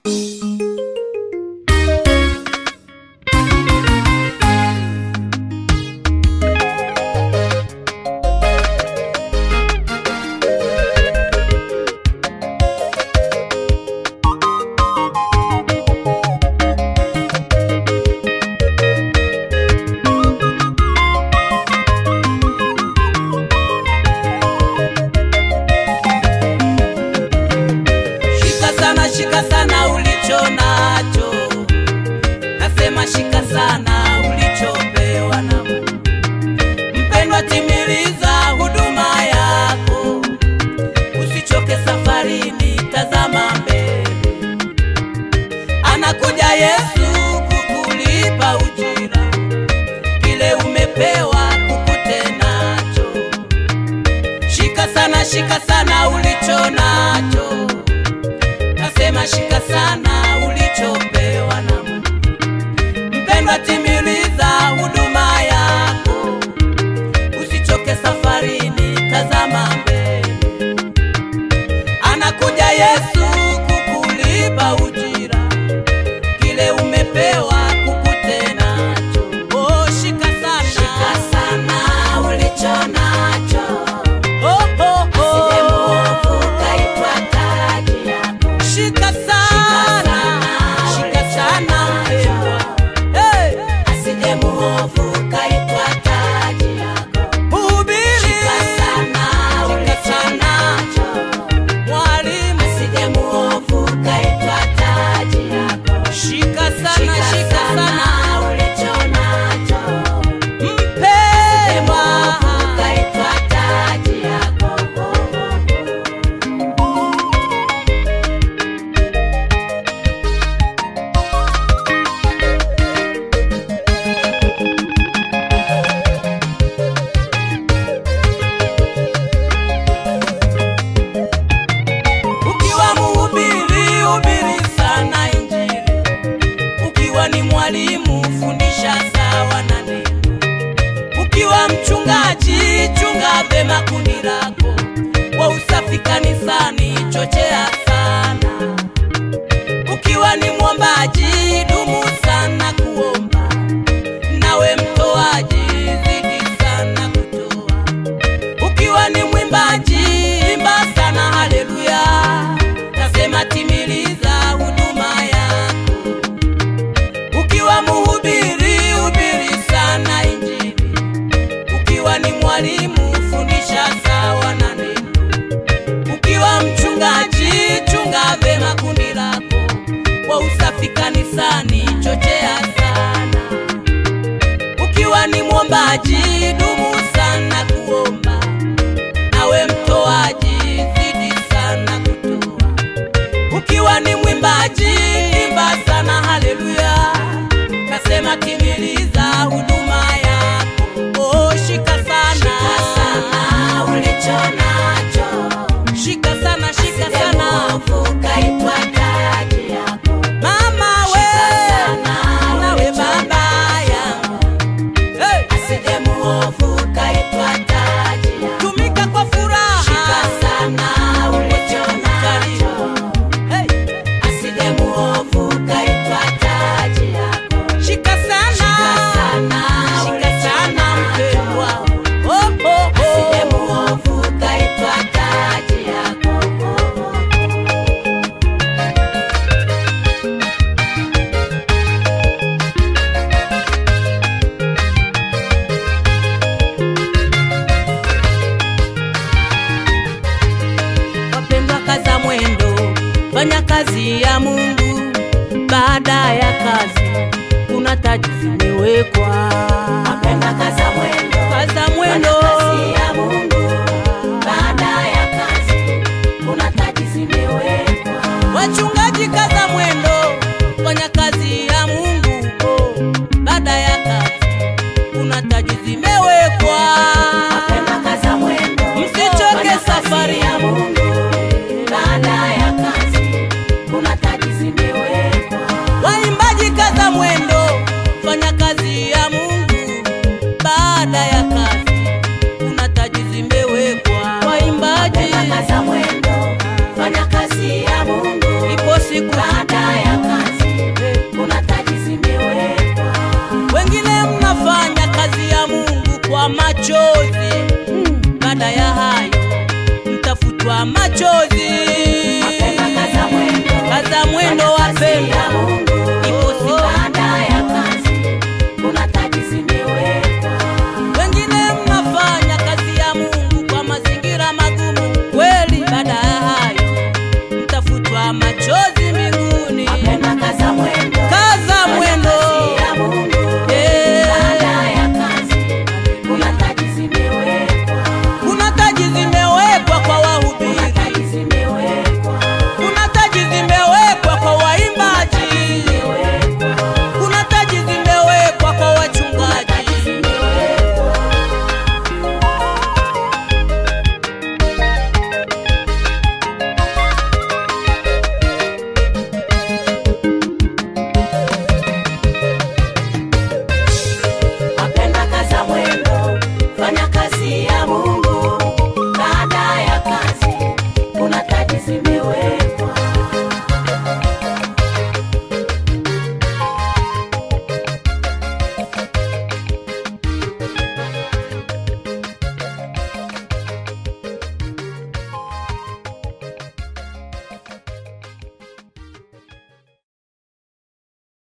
Shika sana ulicho nacho, nasema shika sana ulichopewa na Mungu. Mpendwa, timiliza huduma yako, usichoke safarini, tazama mbele. Anakuja Yesu kukulipa ujira, kile umepewa kukutenacho. Shika sana ulicho nacho, nasema shika sana ulichopewa na Mungu. Mpendwa, timiliza huduma yako, usichoke safarini, tazama mbele. Anakuja Yesu kukulipa ujira, kile umepewa kukutenacho. Oh, shika sana ulicho nacho. Shika sana hey. Asije muovu kaitwa taji yako. Mhubiri, shika sana mwalimu, asije muovu kaitwa taji yako. Shika sana ulicho nacho, mpendwa, kaitwa taji yako. Ni mwalimu, fundisha sawa na neno. Ukiwa mchungaji, chunga vema kundi lako. Wa usafi kanisani, chochea sana. Ukiwa ni mwombaji, dumu sana kuomba. Nawe mtoaji, zidi sana kutoa. Ukiwa ni mwimbaji, imba sana haleluya. Nasema timiliza huduma yako. Ukiwa mhubiri, hubiri sana Injili. Ukiwa ni mwalimu, fundisha sawa na neno. Ukiwa mchungaji, chunga vema kundi lako. Wa usafi kanisani, chochea sana. Ukiwa ni mwombaji, dumu sana kuomba. Nawe mtoaji, zidi sana kutoa. Ukiwa ni mwimbaji, imba sana haleluya. Nasema timiliza huduma yako. Oh, shika sana ulicho nacho. Shika sana kaitwa taji yako. Mama we, nawe baba yangu, hey. Asije muovu kaitwa taji yako. Tumika kwa furaha. Shika sana ulicho nacho, hey. Asije muovu kaitwa taji yako. Shika sana mpendwa. Asije muovu kaitwa taji yako. Wapendwa, kaza mwendo, fanya kazi ya Mungu. Baada ya kazi kuna taji zimewekwa. Wapendwa, kaza mwendo, fanya kazi ya Mungu. Baada ya kazi kuna taji zimewekwa. Wachungaji, kaza mwendo, fanya kazi ya Mungu. Baada ya kazi kuna taji zimewekwa. Wapendwa, kaza mwendo, msichoke safari ya Mungu. Baada ya kazi kuna taji zimewekwa. Waimbaji, kaza mwendo, fanya kazi ya Mungu. Baada ya kazi kuna taji zimewekwa. Waimbaji, kaza mwendo, fanya kazi ya Mungu. Ipo siku machozi. Kaza mwendo wapendwa, ipo si baada ya kazi, kuna taji zimewekwa. Wengine mnafanya kazi ya Mungu kwa mazingira magumu, kweli baada ya hayo mtafutwa machozi.